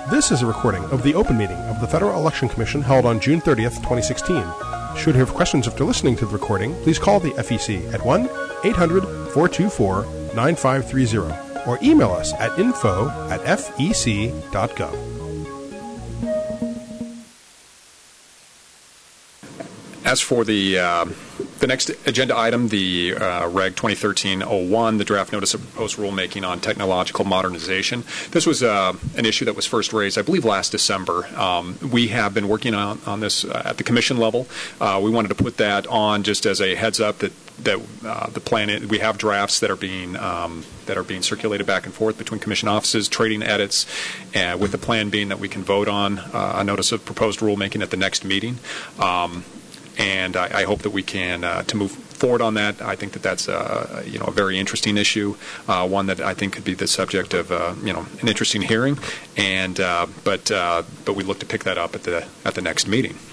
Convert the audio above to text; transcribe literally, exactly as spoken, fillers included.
This is a recording of the open meeting of the Federal Election Commission held on June thirtieth, twenty sixteen. Should you have questions after listening to the recording, please call the F E C at one eight hundred four two four nine five three zero or email us at info at f e c dot gov. As for the uh, the next agenda item, the uh, Reg twenty thirteen oh one, the draft notice of proposed rulemaking on technological modernization, this was uh, an issue that was first raised, I believe, last December. Um, we have been working on, on this uh, at the commission level. Uh, we wanted to put that on just as a heads up that that uh, the plan is, we have drafts that are being um, that are being circulated back and forth between commission offices, trading edits, and with the plan being that we can vote on uh, a notice of proposed rulemaking at the next meeting. Um, And I, I hope that we can uh, to move forward on that. I think that that's uh, you know a very interesting issue, uh, one that I think could be the subject of uh, you know an interesting hearing. And uh, but uh, but we look to pick that up at the at the next meeting.